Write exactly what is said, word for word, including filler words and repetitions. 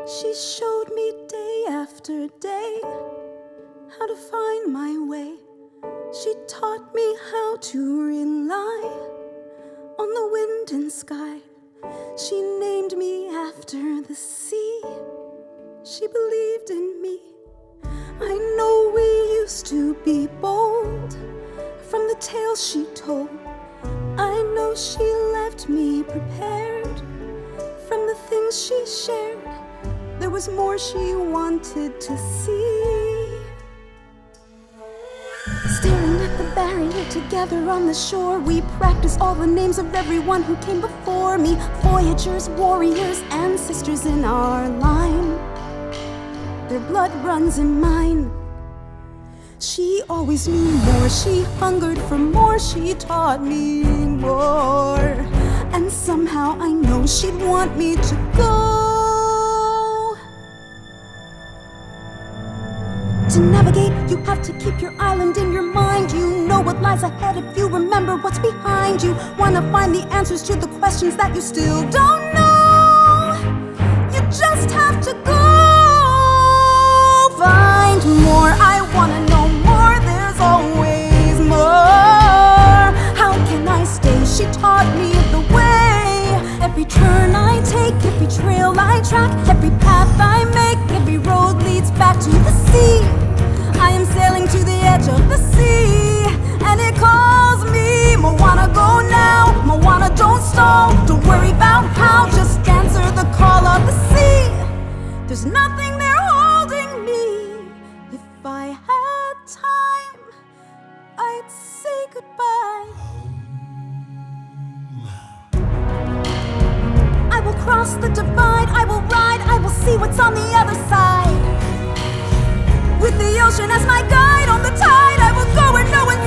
She showed me day after day how to find my way. She taught me how to rely on the wind and sky. She named me after the sea. She believed in me. I know we used to be bold from the tales she told. I know she left me prepared from the things she shared. There was more she wanted to see. Staring at the barrier together on the shore, we practiced all the names of everyone who came before me. Voyagers, warriors, ancestors in our line. Their blood runs in mine. She always knew more, she hungered for more, she taught me more. And somehow I know she'd want me to go. To navigate, you have to keep your island in your mind. You know what lies ahead if you remember what's behind you. Wanna find the answers to the questions that you still don't know. You just have to go find more. I wanna know more, there's always more. How can I stay? She taught me the way. Every turn I take, every trail I track, every path I make, every road leads back to the sea. I am sailing to the edge of the sea, and it calls me. Moana, go now. Moana, don't stall. Don't worry about how, just answer the call of the sea. There's nothing there holding me. If I had time, I'd say goodbye. I will cross the divide, I will ride, I will see what's on the other side. With the ocean as my guide on the tide, I will go where no one